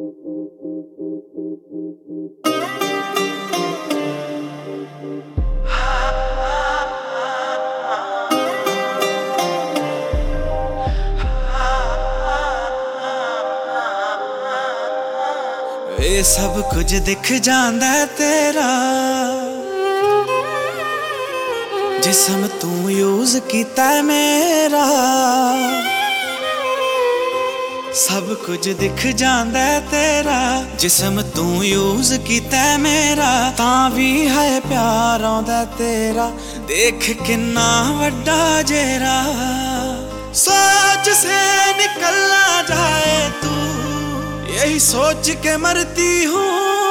ਇਹ सब कुछ दिख जांदा तेरा जिस्म तू यूज कीता मेरा सब कुछ दिख जांदा तेरा जिस्म तू यूज कीता मेरा तां भी है प्यार आंदा तेरा देख किन्ना वड्डा जेरा सोच से निकल ना जाए तू यही सोच के मरती हूँ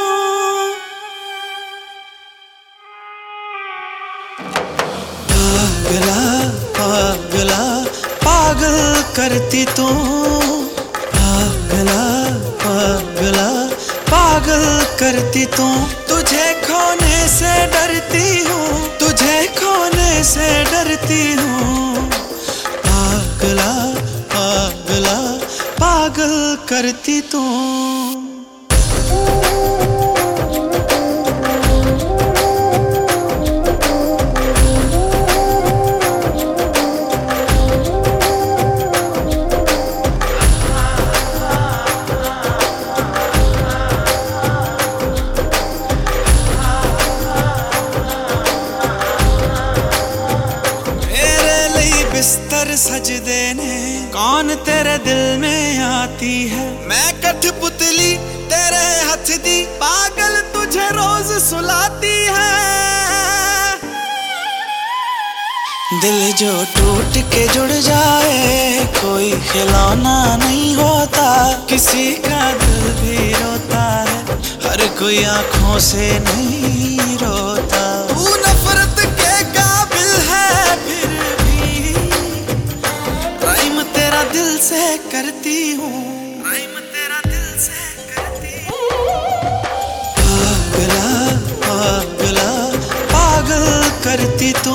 पागला पागला पागल करती तू पागला पागला पागल करती तू तुझे खोने से डरती हूँ तुझे खोने से डरती हूँ पागला पागला पागल करती तू बिस्तर सजदे ने कौन तेरे दिल में आती है मैं कठपुतली तेरे हाथ दी पागल तुझे रोज सुलाती है दिल जो टूट के जुड़ जाए कोई खिलौना नहीं होता किसी का दिल भी रोता है हर कोई आंखों से नहीं रोता तू नफरत के काबिल है फिर दिल से करती हूँ तेरा दिल से करती हूँ पागला पागला पागल करती तू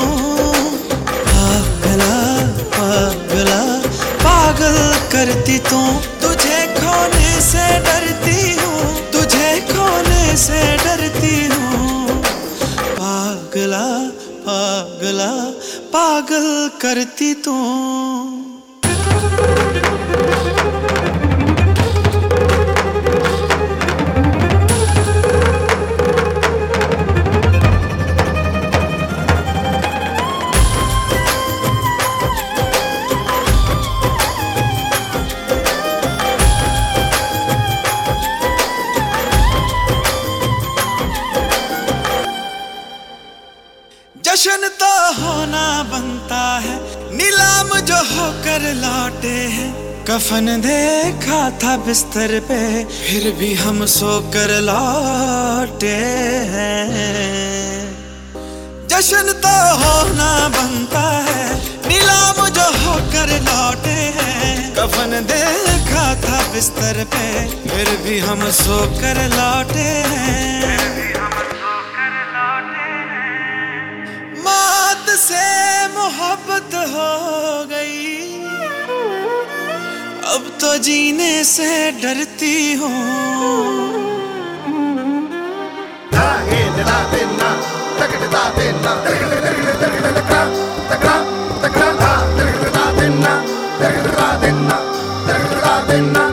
पागला पागला पागल करती तू तुझे खोने से डरती हूँ तुझे खोने से डरती हूँ पागला पागला पागल करती तू जश्न तो होना बनता है नीलाम जो होकर लौटे हैं कफन देखा था बिस्तर पे फिर भी हम सोकर लौटे हैं जश्न तो होना बनता है नीलाम जो होकर लौटे हैं कफन देखा था बिस्तर पे फिर भी हम सोकर लौटे हैं मौत से मोहब्बत हो गई अब तो जीने से डरती हूँ देना